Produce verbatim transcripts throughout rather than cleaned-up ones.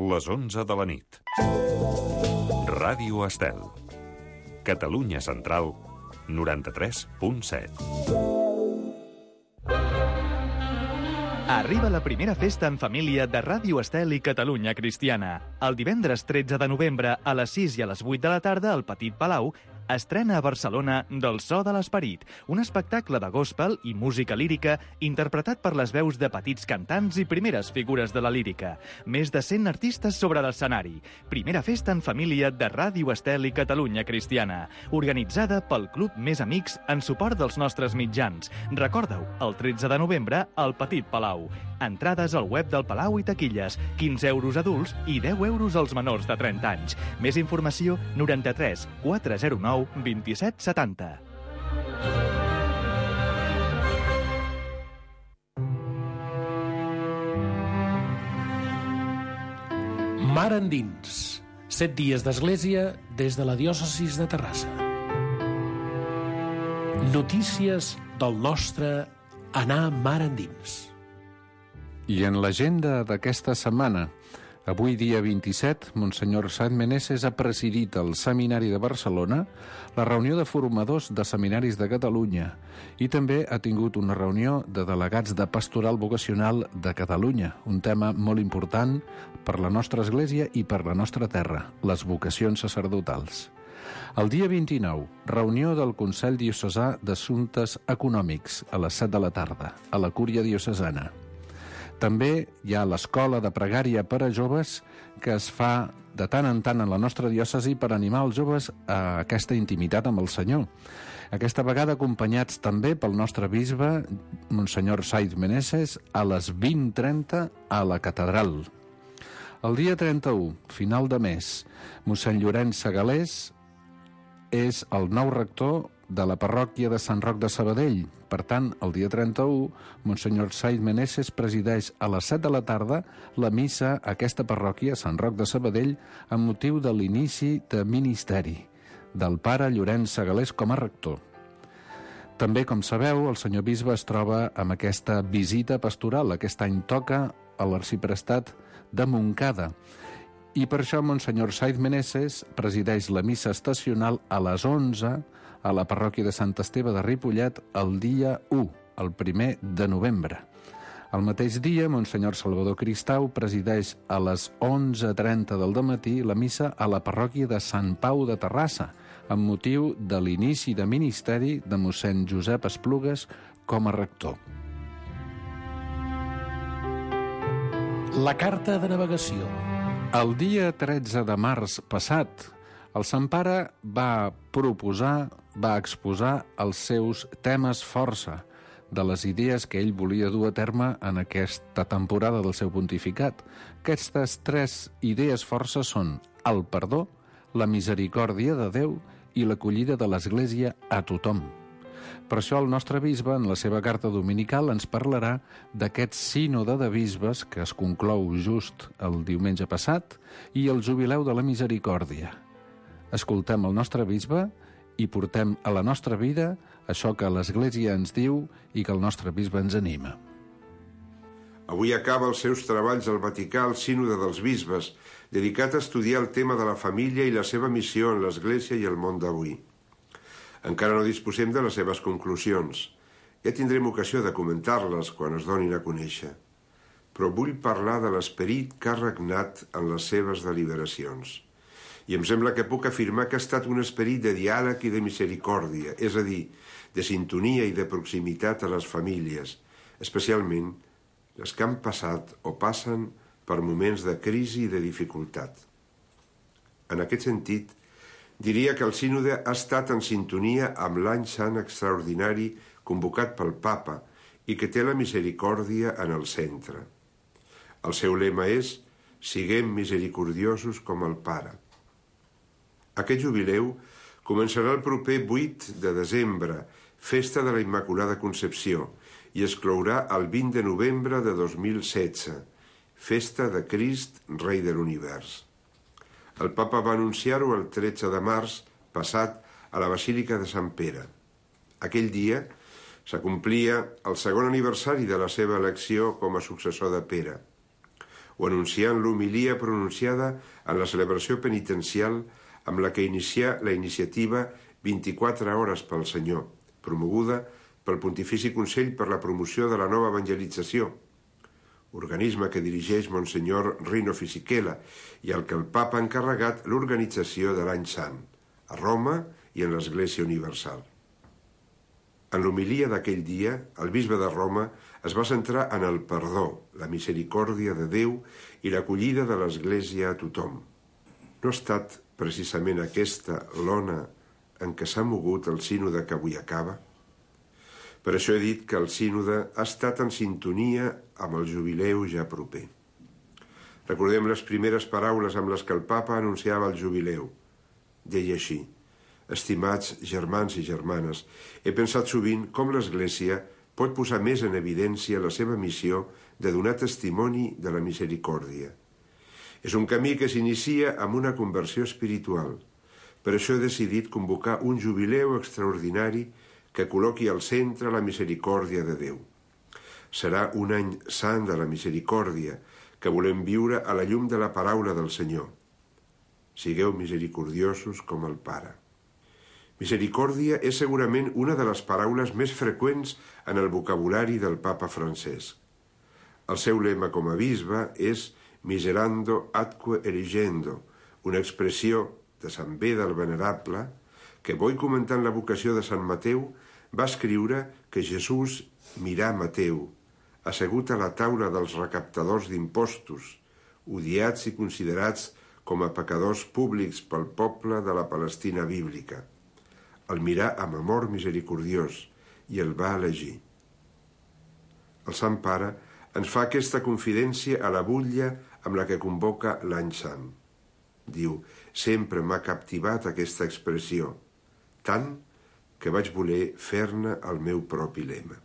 les onze de la nit. Ràdio Estel. Catalunya Central, noranta-tres punt set. Arriba la primera festa en família de Ràdio Estel i Catalunya Cristiana. El divendres tretze de novembre a les sis i a les vuit de la tarda al Petit Palau estrena a Barcelona Del so de l'esperit, un espectacle de gospel i música lírica interpretat per les veus de petits cantants i primeres figures de la lírica. Més de cent artistes sobre l'escenari. Primera festa en família de Ràdio Estel i Catalunya Cristiana, organitzada pel Club Més Amics en suport dels nostres mitjans. Recorda-ho, el tretze de novembre al Petit Palau. Entrades al web del Palau i taquilles, quinze euros adults i deu euros als menors de trenta anys. Més informació, noranta-tres quatre zero nou vint-i-set setanta. Mar endins. Set dies d'església des de la diòcesis de Terrassa. Notícies del nostre anar mar endins. I en l'agenda d'aquesta setmana, avui dia vint-i-set, Monsenyor Sant Meneses ha presidit al Seminari de Barcelona la reunió de formadors de seminaris de Catalunya i també ha tingut una reunió de delegats de Pastoral Vocacional de Catalunya, un tema molt important per la nostra església i per la nostra terra, les vocacions sacerdotals. El dia vint-i-nou, reunió del Consell Diocesà d'Assumptes Econòmics a les set de la tarda, a la Cúria Diocesana. També hi ha l'escola de pregària per a joves que es fa de tant en tant en la nostra diòcesi per animar els joves a aquesta intimitat amb el Senyor. Aquesta vegada acompanyats també pel nostre bisbe, Monsenyor Saiz Meneses, a les vint trenta a la catedral. El dia trenta-u, final de mes, mossèn Llorenç Segalés és el nou rector de la parròquia de Sant Roc de Sabadell. Per tant, el dia trenta-u, Monsenyor Saiz Meneses presideix a les set de la tarda la missa a aquesta parròquia, Sant Roc de Sabadell, amb motiu de l'inici de ministeri del pare Llorenç Segalés com a rector. També, com sabeu, el senyor bisbe es troba amb aquesta visita pastoral. Aquest any toca a l'arxiprestat de Montcada. I per això Monsenyor Saiz Meneses presideix la missa estacional a les onze a la parròquia de Sant Esteve de Ripollet el dia u, el primer de novembre. El mateix dia, Monsenyor Salvador Cristau presideix a les onze trenta del dematí la missa a la parròquia de Sant Pau de Terrassa, amb motiu de l'inici de ministeri de mossèn Josep Esplugues com a rector. La carta de navegació. El dia tretze de març passat, el Sant Pare va proposar, va exposar els seus temes força de les idees que ell volia dur a terme en aquesta temporada del seu pontificat. Aquestes tres idees força són el perdó, la misericòrdia de Déu i l'acollida de l'Església a tothom. Per això el nostre bisbe, en la seva carta dominical, ens parlarà d'aquest sínode de bisbes que es conclou just el diumenge passat i el jubileu de la misericòrdia. Escoltem el nostre bisbe i portem a la nostra vida això que l'Església ens diu i que el nostre bisbe ens anima. Avui acaba els seus treballs al Vaticà el Sínode dels Bisbes, dedicat a estudiar el tema de la família i la seva missió en l'Església i el món d'avui. Encara no disposem de les seves conclusions. Ja tindrem ocasió de comentar-les quan es donin a conèixer. Però vull parlar de l'esperit que ha regnat en les seves deliberacions. I em sembla que puc afirmar que ha estat un esperit de diàleg i de misericòrdia, és a dir, de sintonia i de proximitat a les famílies, especialment les que han passat o passen per moments de crisi i de dificultat. En aquest sentit, diria que el sínode ha estat en sintonia amb l'any sant extraordinari convocat pel Papa i que té la misericòrdia en el centre. El seu lema és «Siguem misericordiosos com el Pare». Aquest jubileu començarà el proper vuit de desembre, festa de la Immaculada Concepció, i es clourà el vint de novembre de dos mil setze, festa de Crist, Rei de l'Univers. El Papa va anunciar-ho el tretze de març passat a la Basílica de Sant Pere. Aquell dia s'acomplia el segon aniversari de la seva elecció com a successor de Pere. o anunciant l'homilia pronunciada en la celebració penitencial amb la que inicià la iniciativa vint-i-quatre hores pel Senyor, promoguda pel Pontifici Consell per la Promoció de la Nova Evangelització, organisme que dirigeix Monsenyor Rino Fisichella i al que el Papa ha encarregat l'organització de l'Any Sant, a Roma i en l'Església Universal. En l'homilia d'aquell dia, el bisbe de Roma es va centrar en el perdó, la misericòrdia de Déu i l'acollida de l'Església a tothom. No ha estat precisament aquesta l'ona en què s'ha mogut el sínode que avui acaba? Per això he dit que el sínode ha estat en sintonia amb el jubileu ja proper. Recordem les primeres paraules amb les que el Papa anunciava el jubileu. Deia així: estimats germans i germanes, he pensat sovint com l'Església pot posar més en evidència la seva missió de donar testimoni de la misericòrdia. És un camí que s'inicia amb una conversió espiritual. Per això he decidit convocar un jubileu extraordinari que col·loqui al centre la misericòrdia de Déu. Serà un any sant de la misericòrdia que volem viure a la llum de la paraula del Senyor. Sigueu misericordiosos com el Pare. Misericòrdia és segurament una de les paraules més freqüents en el vocabulari del Papa Francesc. El seu lema com a bisbe és miserando atque eligendo, una expressió de Sant Beda el Venerable que, boi comentant la vocació de Sant Mateu, va escriure que Jesús mirà Mateu, assegut a la taula dels recaptadors d'impostos, odiats i considerats com a pecadors públics pel poble de la Palestina bíblica. El mirà amb amor misericordiós i el va elegir. El Sant Pare ens fa aquesta confidència a la butlla amb la que convoca l'Any Sant. Diu: sempre m'ha captivat aquesta expressió, tant que vaig voler fer-ne el meu propi lema.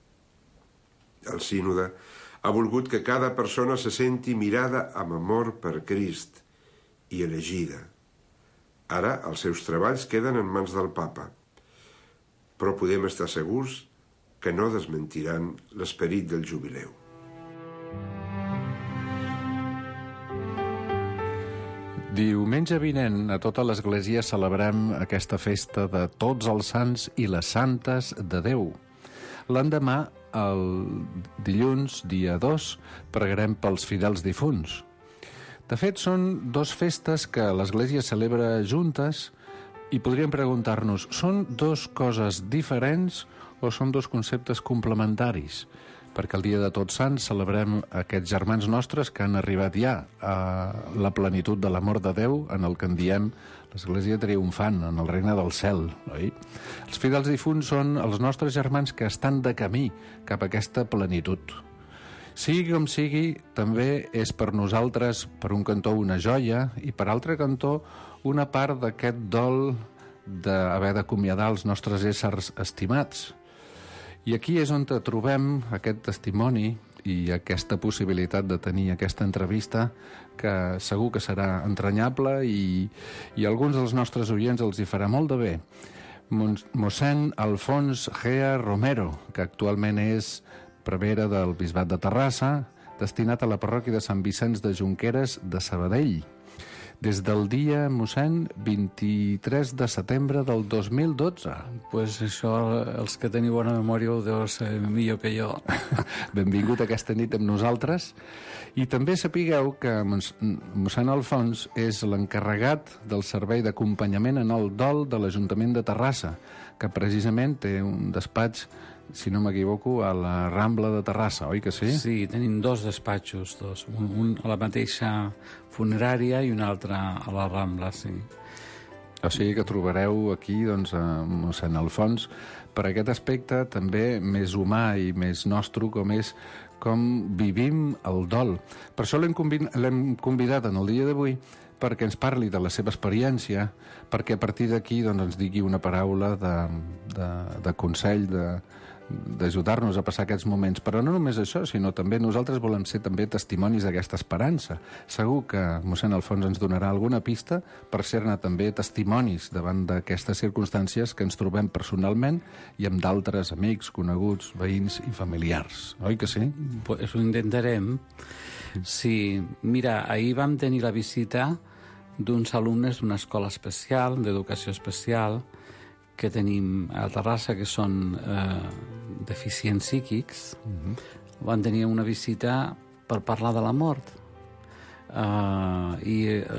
El sínode ha volgut que cada persona se senti mirada amb amor per Crist i elegida. Ara els seus treballs queden en mans del Papa, però podem estar segurs que no desmentiran l'esperit del jubileu. Diumenge vinent a tota l'Església celebrem aquesta festa de tots els sants i les santes de Déu. L'endemà, el dilluns, dia dos, pregarem pels fidels difunts. De fet, són dos festes que l'Església celebra juntes i podríem preguntar-nos, són dos coses diferents o són dos conceptes complementaris? Perquè el dia de Tots Sants celebrem aquests germans nostres que han arribat ja a la plenitud de l'amor de Déu, en el que en diem l'Església triomfant, en el regne del cel, oi? Els fidels difunts són els nostres germans que estan de camí cap a aquesta plenitud. Sigui com sigui, també és per nosaltres, per un cantó, una joia, i per altre cantó, una part d'aquest dol d'haver d'acomiadar els nostres éssers estimats. I aquí és on trobem aquest testimoni i aquesta possibilitat de tenir aquesta entrevista que segur que serà entranyable i, i a alguns dels nostres oients els hi farà molt de bé. Mossèn Alfons Gea Romero, que actualment és prevere del Bisbat de Terrassa, destinat a la parròquia de Sant Vicenç de Junqueres de Sabadell. Des del dia, mossèn, vint-i-tres de setembre del dos mil dotze. Pues això, els que teniu bona memòria ho deu ser millor que jo. Benvingut aquesta nit amb nosaltres. I també sapigueu que mossèn Alfons és l'encarregat del servei d'acompanyament en el dol de l'Ajuntament de Terrassa, que precisament té un despatx, si no m'equivoco, a la Rambla de Terrassa, oi que sí? Sí, tenim dos despatxos, dos. Un, un a la mateixa funerària i un altre a la Rambla, sí. O sigui que trobareu aquí, doncs, a mossèn Alfons per aquest aspecte també més humà i més nostre, com és com vivim el dol. Per això l'hem convidat en el dia d'avui perquè ens parli de la seva experiència, perquè a partir d'aquí doncs, ens digui una paraula de, de, de consell, de, d'ajudar-nos a passar aquests moments. Però no només això, sinó també nosaltres volem ser també testimonis d'aquesta esperança. Segur que mossèn Alfons ens donarà alguna pista per ser-ne també testimonis davant d'aquestes circumstàncies que ens trobem personalment i amb d'altres amics, coneguts, veïns i familiars. Oi que sí? Pues ho intentarem. Sí, mira, ahir vam tenir la visita d'uns alumnes d'una escola especial, d'educació especial, que tenim a Terrassa, que són eh, deficients psíquics. Uh-huh. Van tenir una visita per parlar de la mort. Uh, I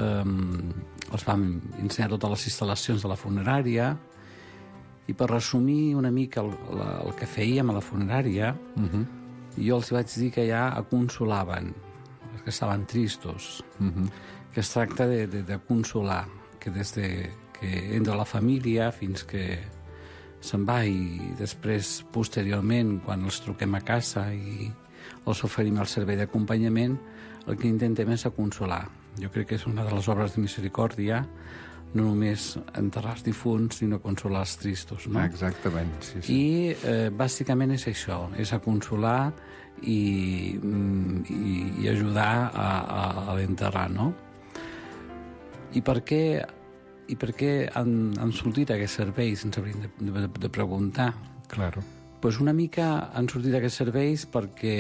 eh, els vam ensenyar totes les instal·lacions de la funerària, i per resumir una mica el, la, el que fèiem a la funerària, uh-huh. jo els vaig dir que ja consolaven, que estaven tristos, uh-huh. que es tracta de, de, de consolar, que des de que entra la família fins que se'n va, i després, posteriorment, quan els truquem a casa i els oferim el servei d'acompanyament, el que intentem és a consolar. Jo crec que és una de les obres de misericòrdia, no només enterrar els difunts, sinó consolar els tristos, no? Exactament, sí, sí. I eh, bàsicament és això, és a consolar i, i, i ajudar a, a, a l'enterrar, no? I per què... I per què han, han sortit aquests serveis, ens hauríem de, de, de preguntar. Claro. Pues una mica han sortit aquests serveis perquè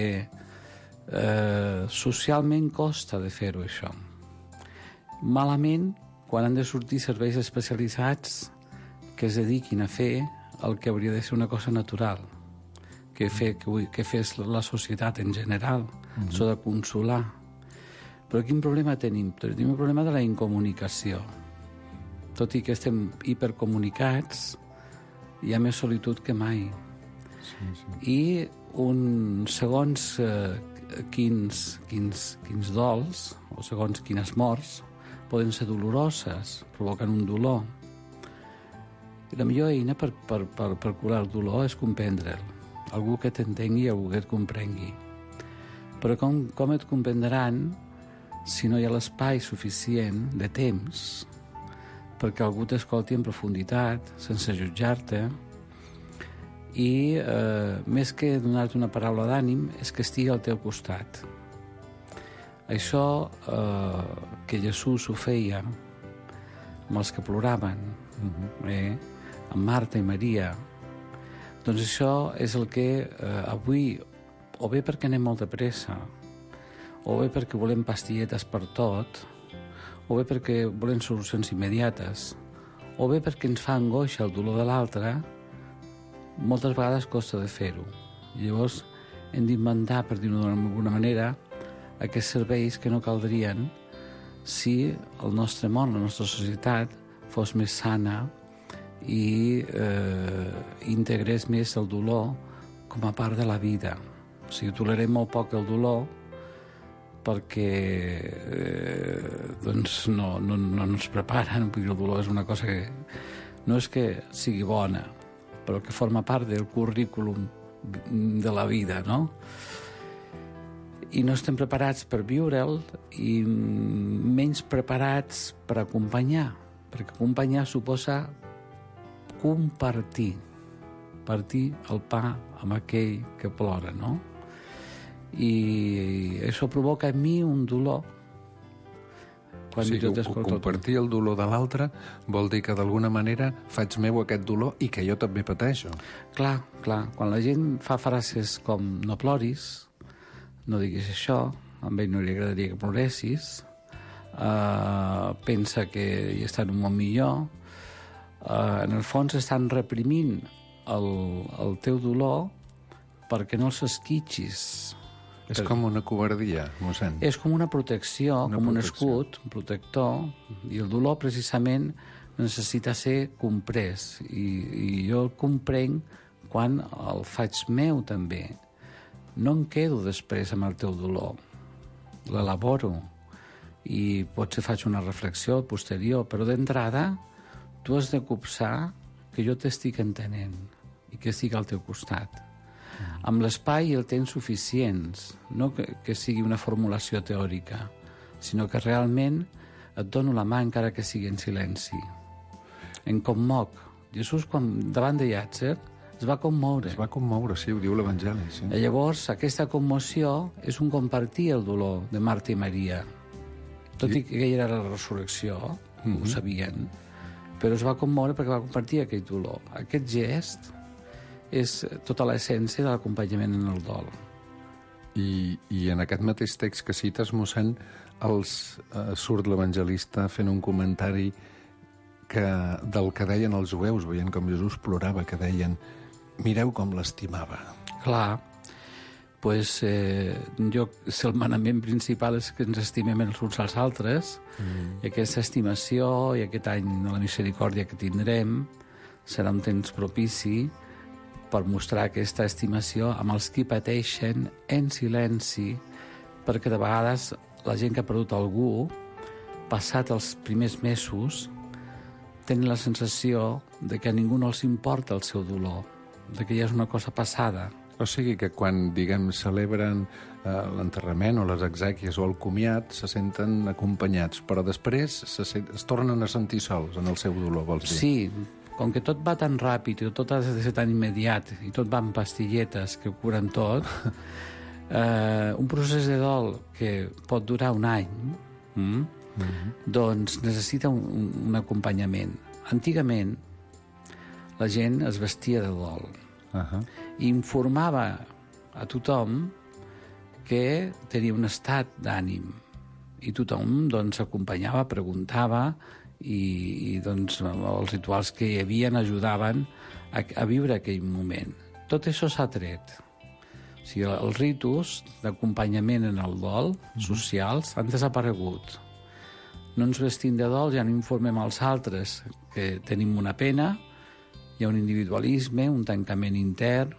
eh, socialment costa de fer-ho, això. Malament, quan han de sortir serveis especialitzats que es dediquin a fer el que hauria de ser una cosa natural, que, fe, que, que fes la societat en general, mm-hmm. s'ha de consolar. Però quin problema tenim? Tenim el problema de la incomunicació. Tot i que estem hipercomunicats, hi ha més solitud que mai. Sí, sí. I un, segons eh, quins, quins, quins dols, o segons quines morts, poden ser doloroses, provoquen un dolor. I la millor eina per, per, per, per curar el dolor és comprendre'l. Algú que t'entengui, algú que et comprengui. Però com, com et comprendran si no hi ha l'espai suficient de temps perquè algú t'escolti en profunditat, sense jutjar-te, i eh, més que donar-te una paraula d'ànim, és que estigui al teu costat. Això eh, que Jesús ho feia amb els que ploraven, uh-huh. eh, amb Marta i Maria, doncs això és el que eh, avui, o bé perquè anem molt de pressa, o bé perquè volem pastilletes per tot, o bé perquè volem solucions immediates, o bé perquè ens fa angoixa el dolor de l'altre, moltes vegades costa de fer-ho. Llavors hem d'inventar, per dir-ho d'alguna manera, aquests serveis que no caldrien si el nostre món, la nostra societat, fos més sana i eh, integrés més el dolor com a part de la vida. O sigui, tolerem molt poc el dolor perquè eh, doncs no, no, no ens preparen, perquè el dolor és una cosa que no és que sigui bona, però que forma part del currículum de la vida, no? I no estem preparats per viure'l i menys preparats per acompanyar, perquè acompanyar suposa compartir, partir el pa amb aquell que plora, no? I això provoca en mi un dolor. Quan sí, jo compartir el dolor de l'altre vol dir que d'alguna manera faig meu aquest dolor i que jo també pateixo. Clar, clar. Quan la gent fa frases com no ploris, no diguis això, a ell no li agradaria que ploressis, uh, pensa que hi està en un món millor, uh, en el fons estan reprimint el, el teu dolor perquè no els esquitxis. És com una covardia, mossèn. És com una protecció, una com protecció. Un escut, un protector, i el dolor precisament necessita ser comprès. I, i jo el comprenc quan el faig meu també. No em quedo després amb el teu dolor. L'elaboro i potser faig una reflexió posterior, però d'entrada tu has de copsar que jo t'estic entenent i que estic al teu costat. Amb l'espai i el temps suficients, no que, que sigui una formulació teòrica, sinó que realment et dono la mà encara que sigui en silenci. Em commoc. Jesús, quan davant de Llàtzer, es va commoure. Es va commoure, sí, ho diu l'Evangeli. Sí. I llavors, aquesta commoció és un compartir el dolor de Marta i Maria. Tot i que era la resurrecció, mm-hmm. ho sabien, però es va commoure perquè va compartir aquell dolor. Aquest gest és tota l'essència de l'acompanyament en el dol. I, i en aquest mateix text que cites, mossèn, els, eh, surt l'evangelista fent un comentari que, del que deien els jueus, veient com Jesús plorava, que deien, mireu com l'estimava. Clar, pues, eh, jo, si el manament principal és que ens estimem els uns als altres, mm. i aquesta estimació i aquest any de la misericòrdia que tindrem serà un temps propici per mostrar aquesta estimació amb els qui pateixen en silenci, perquè de vegades la gent que ha perdut algú, passat els primers mesos, tenen la sensació de que a ningú no els importa el seu dolor, de que ja és una cosa passada. O sigui que quan, diguem, celebren eh, l'enterrament o les exèquies o el comiat, se senten acompanyats, però després se sent, es tornen a sentir sols en el seu dolor, vols dir? Sí, com que tot va tan ràpid i tot ha de ser tan immediat i tot va amb pastilletes que ho curen tot, eh, un procés de dol que pot durar un any, mm? Mm-hmm. doncs necessita un, un acompanyament. Antigament, la gent es vestia de dol. Uh-huh. I informava a tothom que tenia un estat d'ànim. I tothom doncs, acompanyava, preguntava, i, i doncs, els rituals que hi havia ajudaven a, a viure aquell moment. Tot això s'ha tret. O sigui, els ritus d'acompanyament en el dol uh-huh. socials han desaparegut. No ens vestim de dol, ja no informem als altres que tenim una pena, hi ha un individualisme, un tancament intern,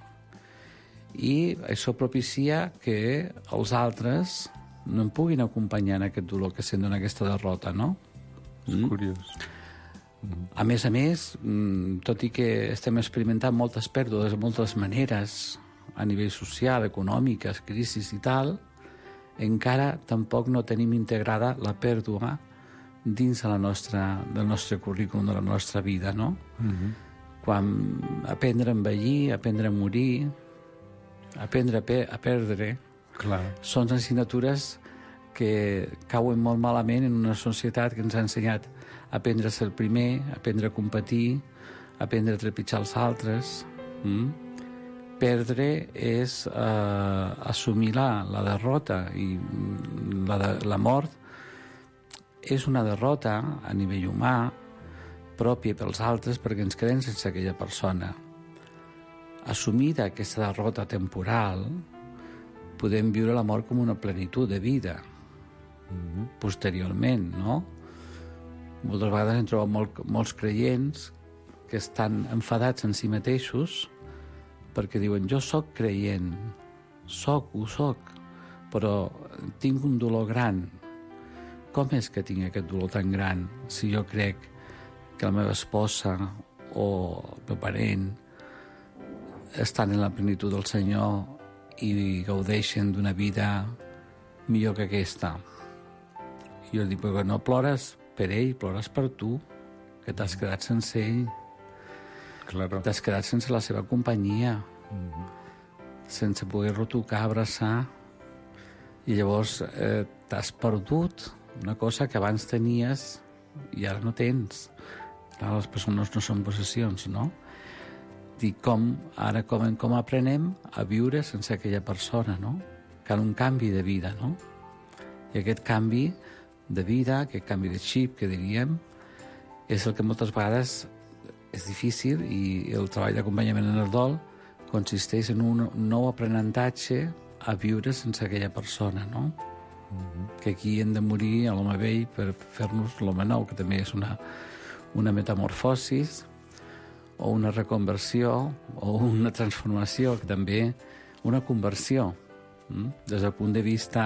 i això propicia que els altres no em puguin acompanyar en aquest dolor que sent en aquesta derrota, no? És mm? curiós. Mm. A més a més, tot i que estem experimentant moltes pèrdues de moltes maneres, a nivell social, econòmiques, crisis i tal, encara tampoc no tenim integrada la pèrdua dins de la nostra, del nostre currículum, de la nostra vida, no? Mm-hmm. Quan aprendre a envellir, aprendre a morir, aprendre a, pe a perdre, clar, són assignatures que cauen molt malament en una societat que ens ha ensenyat a aprendre a ser el primer, a aprendre a competir, a aprendre a trepitjar els altres. Mm? Perdre és eh, assumir la, la derrota, i la, de, la mort és una derrota a nivell humà, pròpia pels altres, perquè ens quedem sense aquella persona. Assumida aquesta derrota temporal, podem viure la mort com una plenitud de vida. Mm-hmm. Posteriorment, no? Moltes vegades hem trobat molt, molts creients que estan enfadats en si mateixos perquè diuen, jo sóc creient, soc, ho soc, però tinc un dolor gran. Com és que tinc aquest dolor tan gran si jo crec que la meva esposa o el meu parent estan en la plenitud del Senyor i gaudeixen d'una vida millor que aquesta? I jo dic, perquè no plores per ell, plores per tu, que t'has quedat sense ell. Claro. T'has quedat sense la seva companyia, mm-hmm. sense poder-lo tocar, abraçar, i llavors eh, t'has perdut una cosa que abans tenies i ara no tens. Clar, les persones no són possessions, no? Dic, com, ara com, com aprenem a viure sense aquella persona, no? Cal un canvi de vida, no? I aquest canvi de vida, aquest canvi de xip, que diríem, és el que moltes vegades és difícil, i el treball d'acompanyament en el dol consisteix en un nou aprenentatge a viure sense aquella persona, no? Mm-hmm. Que aquí hem de morir a l'home vell per fer-nos l'home nou, que també és una, una metamorfosis o una reconversió o una transformació, que també una conversió. Mm? Des del punt de vista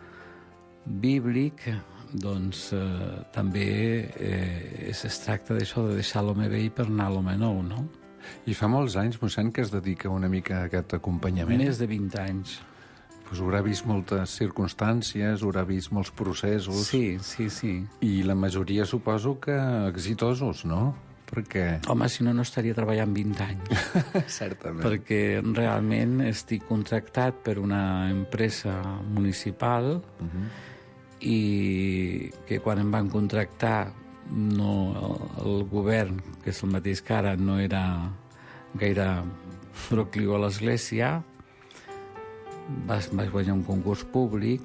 bíblic, doncs eh, també eh, es tracta d'això, de deixar l'home vell per anar a l'home nou, no? I fa molts anys, mossèn, que es dedica una mica a aquest acompanyament. Més de vint anys. Pues haurà vist moltes circumstàncies, haurà vist molts processos. Sí, sí, sí. I la majoria suposo que exitosos, no? perquè... Home, si no, no estaria treballant vint anys. Certament. Perquè realment estic contractat per una empresa municipal uh-huh. i que quan em van contractar no, el, el govern, que és el mateix que ara, no era gaire procliu a l'Església. Vas, vaig guanyar un concurs públic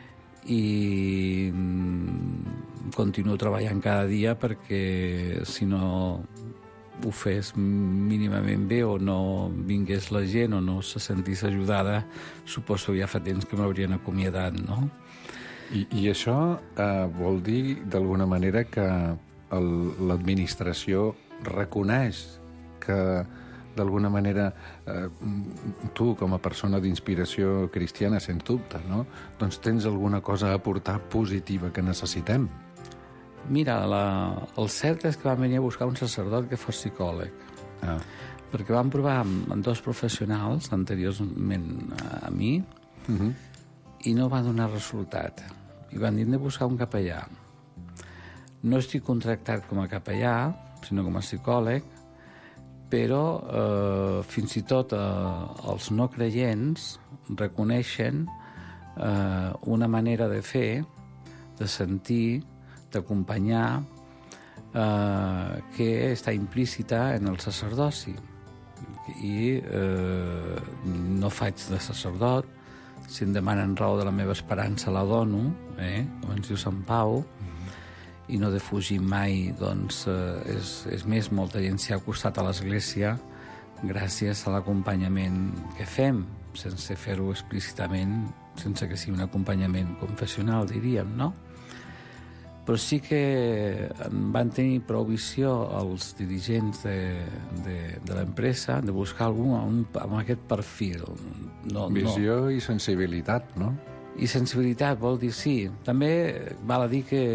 i continuo treballant cada dia perquè si no ho fes mínimament bé o no vingués la gent o no se sentís ajudada, suposo ja fa temps que m'haurien acomiadat, no? I, i això eh, vol dir d'alguna manera que el, l'administració reconeix que d'alguna manera, eh, tu, com a persona d'inspiració cristiana, sens dubte, no? Doncs tens alguna cosa a aportar positiva que necessitem. Mira, la, el cert és que vam venir a buscar un sacerdot que fos psicòleg. Ah. Perquè vam provar amb, amb dos professionals anteriorment a mi uh-huh. i no va donar resultat. I van dir de buscar un capellà. No estic contractat com a capellà, sinó com a psicòleg, però eh, fins i tot eh, els no creients reconeixen eh, una manera de fer, de sentir, d'acompanyar, eh, que està implícita en el sacerdoci. I eh, no faig de sacerdot, si em demanen raó de la meva esperança la dono, eh, com ens diu Sant Pau, i no defugir mai, doncs, eh, és, és més, molta gent s'hi ha acostat a l'Església gràcies a l'acompanyament que fem, sense fer-ho explícitament, sense que sigui un acompanyament confessional, diríem, no? Però sí que van tenir prou visió els dirigents de, de, de l'empresa de buscar algú amb, amb aquest perfil. No, Visió no. i sensibilitat, no? I sensibilitat vol dir, sí. També val a dir que,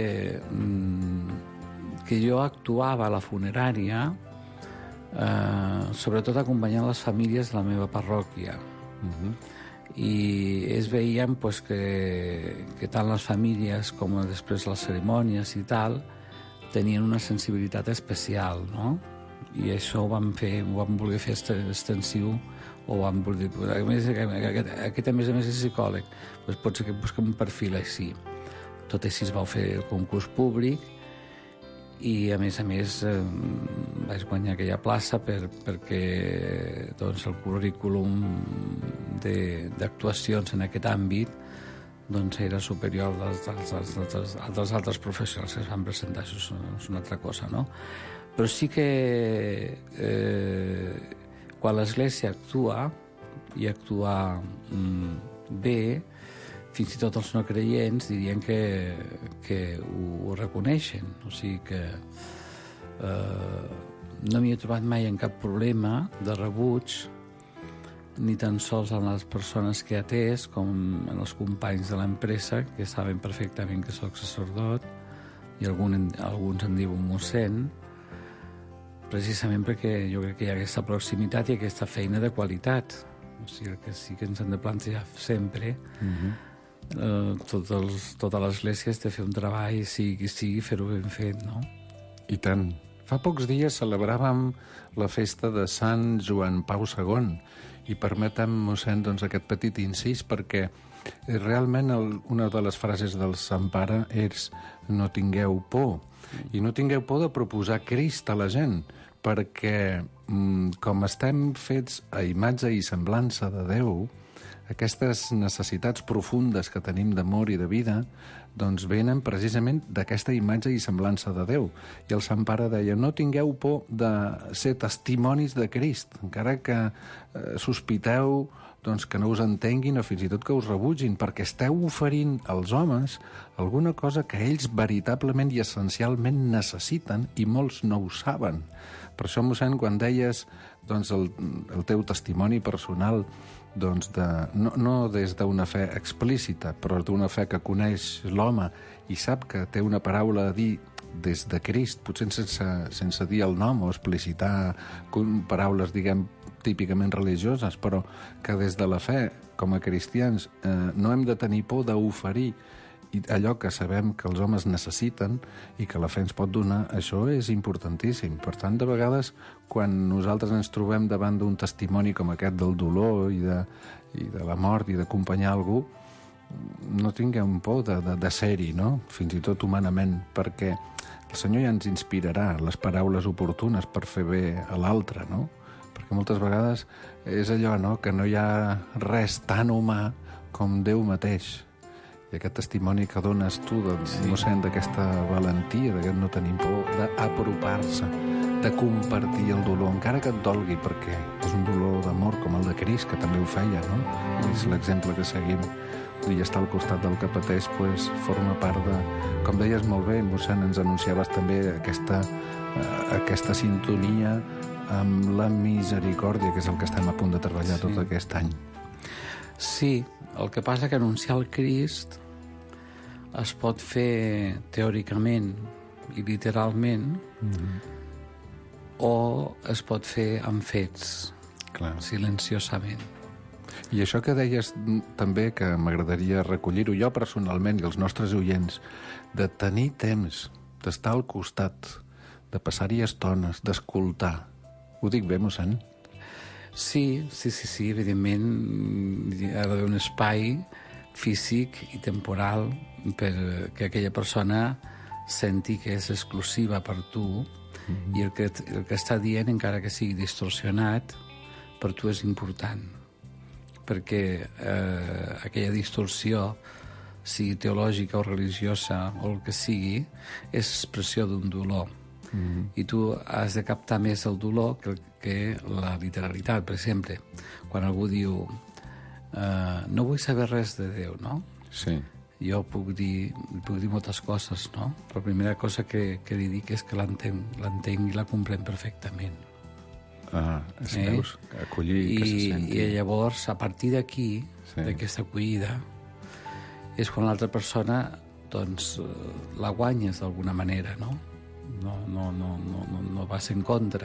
que jo actuava a la funerària, eh, sobretot acompanyant les famílies de la meva parròquia. Uh-huh. I es veien pues, que, que tant les famílies com després les cerimònies i tal tenien una sensibilitat especial, no? I això ho vam fer, ho vam voler fer extensiu, o vam voler... A més, aquest, aquest a més a més és psicòleg, doncs pot ser que busquem un perfil així. Tot així es va fer el concurs públic i a més a més eh, vaig guanyar aquella plaça per, perquè doncs, el currículum d'actuacions en aquest àmbit doncs, era superior als, als, als, als, als altres professionals que es van presentar. Això és una altra cosa, no? Però sí que eh, quan l'Església actua i actua mm, bé, fins i tot els no creients dirien que, que ho, ho reconeixen. O sigui que eh, no m'hi he trobat mai en cap problema de rebuig, ni tan sols en les persones que he atès com en els companys de l'empresa, que saben perfectament que soc sacerdot, i algun, alguns en diuen mossèn, precisament perquè jo crec que hi ha aquesta proximitat i aquesta feina de qualitat. O sigui, que sí que ens hem de plantejar sempre uh-huh. eh, tots els, tota l'Església és de fer un treball, sigui qui sigui, fer-ho ben fet, no? I tant. Fa pocs dies celebràvem la festa de Sant Joan Pau segon i permetem, mossèn, doncs, aquest petit incís perquè realment el, una de les frases del Sant Pare és no tingueu por. I no tingueu por de proposar Crist a la gent, perquè mm, com estem fets a imatge i semblança de Déu, aquestes necessitats profundes que tenim d'amor i de vida doncs venen precisament d'aquesta imatge i semblança de Déu. I el Sant Pare deia, no tingueu por de ser testimonis de Crist, encara que eh, sospiteu doncs, que no us entenguin o fins i tot que us rebutgin, perquè esteu oferint als homes alguna cosa que ells veritablement i essencialment necessiten i molts no ho saben. Per això, mossèn, quan deies doncs, el, el teu testimoni personal, doncs de, no, no des d'una fe explícita, però d'una fe que coneix l'home i sap que té una paraula a dir des de Crist, potser sense, sense dir el nom o explicitar paraules, diguem, típicament religioses, però que des de la fe, com a cristians, eh, no hem de tenir por d'oferir i allò que sabem que els homes necessiten i que la fe ens pot donar, això és importantíssim. Per tant, de vegades, quan nosaltres ens trobem davant d'un testimoni com aquest del dolor i de, i de la mort i d'acompanyar algú, no tinguem por de, de, de ser-hi, no? Fins i tot humanament, perquè el Senyor ja ens inspirarà les paraules oportunes per fer bé a l'altre, no? Perquè moltes vegades és allò, no?, que no hi ha res tan humà com Déu mateix. I aquest testimoni que dones tu, de, sí. mossèn, d'aquesta valentia, d'aquest no tenir por, d'apropar-se, de compartir el dolor, encara que et dolgui, perquè és un dolor d'amor com el de Crist, que també ho feia, no? Mm. És l'exemple que seguim. I estar al costat del que pateix, pues, forma part de... Com deies molt bé, mossèn, ens anunciaves també aquesta, eh, aquesta sintonia amb la misericòrdia, que és el que estem a punt de treballar sí. tot aquest any. Sí, el que passa que anunciar el Crist es pot fer teòricament i literalment mm-hmm. o es pot fer amb fets, clar, silenciosament. I això que deies també, que m'agradaria recollir-ho jo personalment i els nostres oients, de tenir temps, d'estar al costat, de passar-hi estones, d'escoltar. Ho dic bé, mossèn? Sí, sí, sí, sí, evidentment hi ha d'haver un espai físic i temporal perquè aquella persona senti que és exclusiva per tu mm-hmm. i el que, el que està dient, encara que sigui distorsionat, per tu és important. Perquè eh, aquella distorsió, sigui teològica o religiosa o el que sigui, és expressió d'un dolor. Mm-hmm. I tu has de captar més el dolor que, que la literalitat. Per exemple, quan algú diu eh, no vull saber res de Déu, no? Sí. Jo puc dir, puc dir moltes coses, no? Però la primera cosa que, que li dic és que l'entenc, l'entenc i la comprèn perfectament. Ah, és eh? veus, acollir I, que se senti. I llavors, a partir d'aquí, sí. d'aquesta acollida, és quan l'altra persona, doncs, la guanyes d'alguna manera, no? No, no, no, no, no, no vas en contra.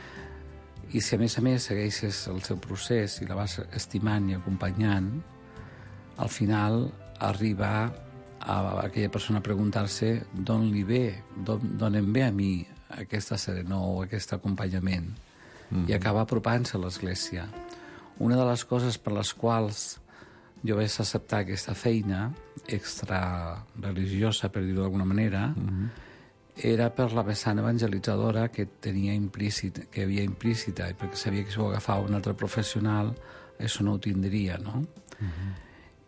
I si a més a més segueixes el seu procés i la vas estimant i acompanyant, al final arriba a aquella persona a preguntar-se d'on li ve, d'on em ve a mi aquesta serenor o aquest acompanyament. Mm-hmm. I acaba apropant-se a l'Església. Una de les coses per les quals jo vaig acceptar aquesta feina extra religiosa, per dir-ho d'alguna manera, mm-hmm. era per la vessant evangelitzadora que tenia implícit, que havia implícita, i perquè sabia que si ho agafava un altre professional, això no ho tindria, no? Uh-huh.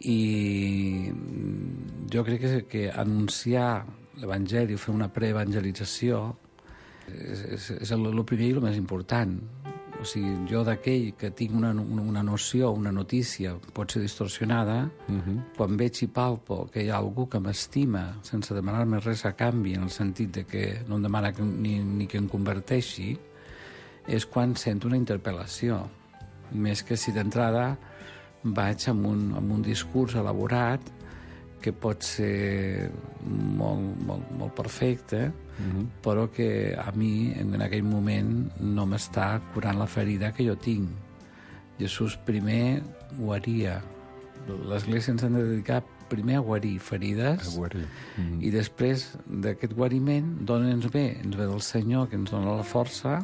I jo crec que, que anunciar l'Evangeli, fer una preevangelització, és, és, és el, el primer i el més important. O sigui, jo d'aquell que tinc una, una noció, una notícia, pot ser distorsionada, uh-huh. quan veig i palpo que hi ha algú que m'estima sense demanar-me res a canvi, en el sentit de que no em demana que, ni, ni que em converteixi, és quan sento una interpel·lació. Més que si d'entrada vaig amb un, amb un discurs elaborat que pot ser molt, molt, molt perfecte, uh-huh. però que a mi en aquell moment no m'està curant la ferida que jo tinc. Jesús primer guaria. L'Església ens ha de dedicar primer a guarir ferides, a guarir. Uh-huh. I després d'aquest guariment, d'on ens ve? Ens ve del Senyor, que ens dona la força,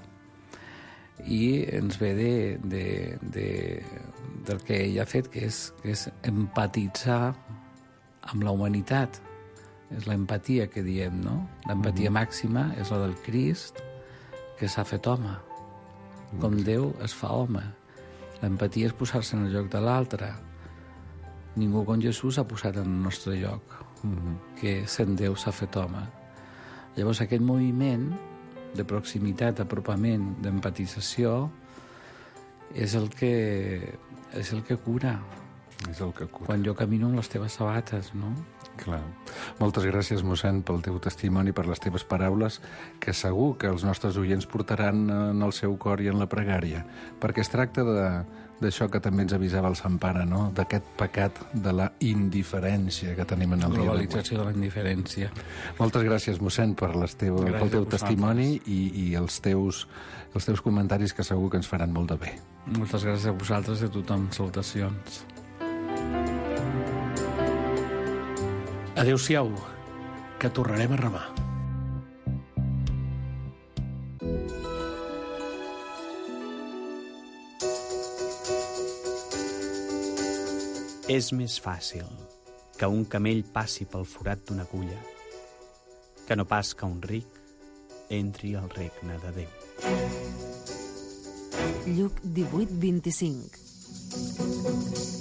i ens ve de, de, de, del que ell ha fet, que és, que és empatitzar amb la humanitat. És l'empatia que diem, no? L'empatia mm-hmm. màxima és la del Crist, que s'ha fet home. Com Déu es fa home. L'empatia és posar-se en el lloc de l'altre. Ningú com Jesús s'ha posat en el nostre lloc, mm-hmm. que sent Déu s'ha fet home. Llavors aquest moviment de proximitat, d'apropament, d'empatització és el que és el que cura. És el que cura. Quan jo camino amb les teves sabates, no? Clar. Moltes gràcies, mossèn, pel teu testimoni, per les teves paraules, que segur que els nostres oients portaran en el seu cor i en la pregària, perquè es tracta de, d'això que també ens avisava el Sant Pare, no? D'aquest pecat de la indiferència que tenim en el dia d'avui. Globalització de la indiferència. Moltes gràcies, mossèn, per les teves, pel teu testimoni i, i els, teus, els teus comentaris, que segur que ens faran molt de bé. Moltes gràcies a vosaltres i a tothom. Salutacions. Adéu-siau, que tornarem a remar. És més fàcil que un camell passi pel forat d'una agulla que no pas que un ric entri al regne de Déu. Lluc divuit vint-i-cinc.